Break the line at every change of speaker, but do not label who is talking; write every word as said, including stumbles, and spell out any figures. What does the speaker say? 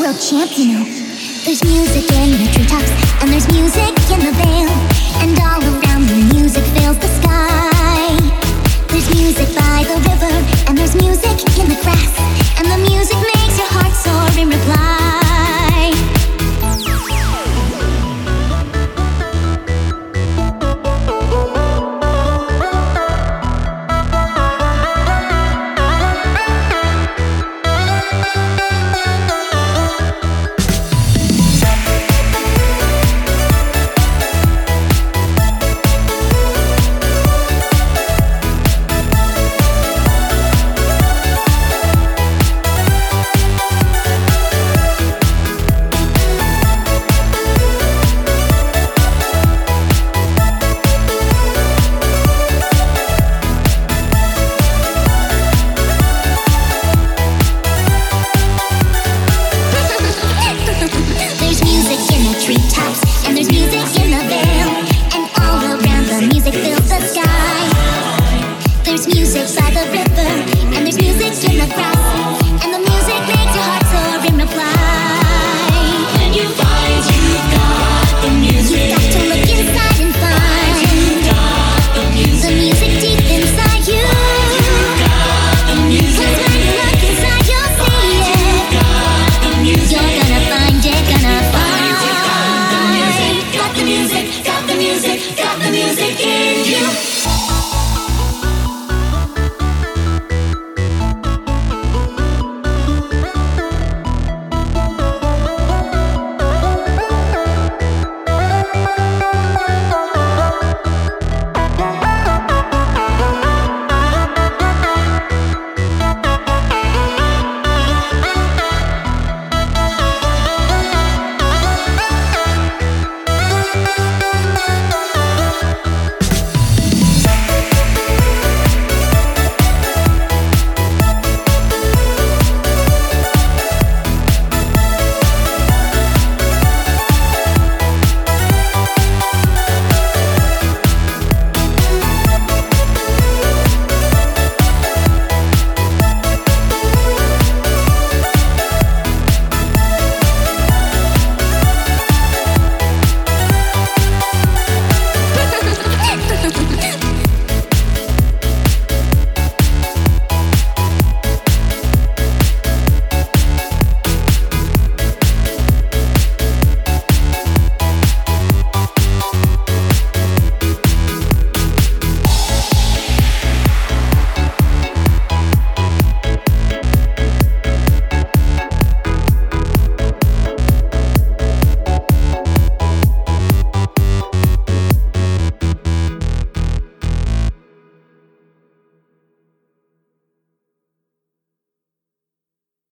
world champ, you know. There's music in the treetops, and there's music in the vale, and all around the music fills the sky. There's music by the river, and there's music in the grass, and the music makes your heart soar in reply.